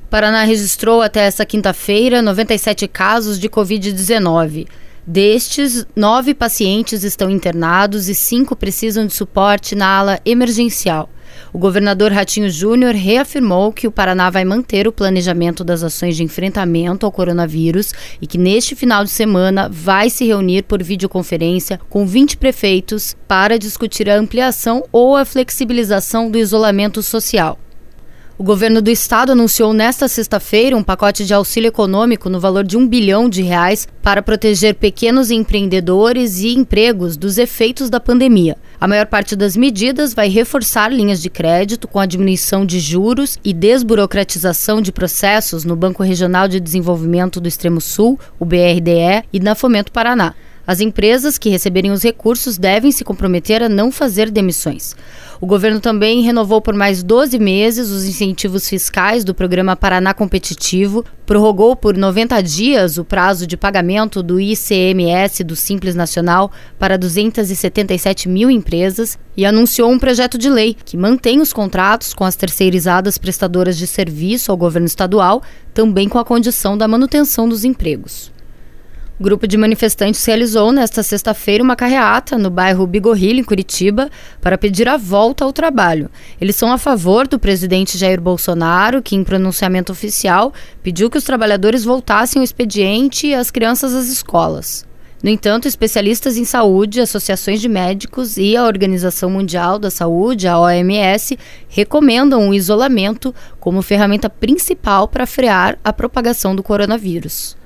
Paraná registrou até essa quinta-feira 97 casos de Covid-19. Destes, 9 pacientes estão internados e 5 precisam de suporte na ala emergencial. O governador Ratinho Júnior reafirmou que o Paraná vai manter o planejamento das ações de enfrentamento ao coronavírus e que neste final de semana vai se reunir por videoconferência com 20 prefeitos para discutir a ampliação ou a flexibilização do isolamento social. O governo do estado anunciou nesta sexta-feira um pacote de auxílio econômico no valor de R$1 bilhão para proteger pequenos empreendedores e empregos dos efeitos da pandemia. A maior parte das medidas vai reforçar linhas de crédito com a diminuição de juros e desburocratização de processos no Banco Regional de Desenvolvimento do Extremo Sul, o BRDE, e na Fomento Paraná. As empresas que receberem os recursos devem se comprometer a não fazer demissões. O governo também renovou por mais 12 meses os incentivos fiscais do programa Paraná Competitivo, prorrogou por 90 dias o prazo de pagamento do ICMS do Simples Nacional para 277 mil empresas e anunciou um projeto de lei que mantém os contratos com as terceirizadas prestadoras de serviço ao governo estadual, também com a condição da manutenção dos empregos. O grupo de manifestantes realizou nesta sexta-feira uma carreata no bairro Bigorrilho, em Curitiba, para pedir a volta ao trabalho. Eles são a favor do presidente Jair Bolsonaro, que em pronunciamento oficial pediu que os trabalhadores voltassem ao expediente e as crianças às escolas. No entanto, especialistas em saúde, associações de médicos e a Organização Mundial da Saúde, a OMS, recomendam o isolamento como ferramenta principal para frear a propagação do coronavírus.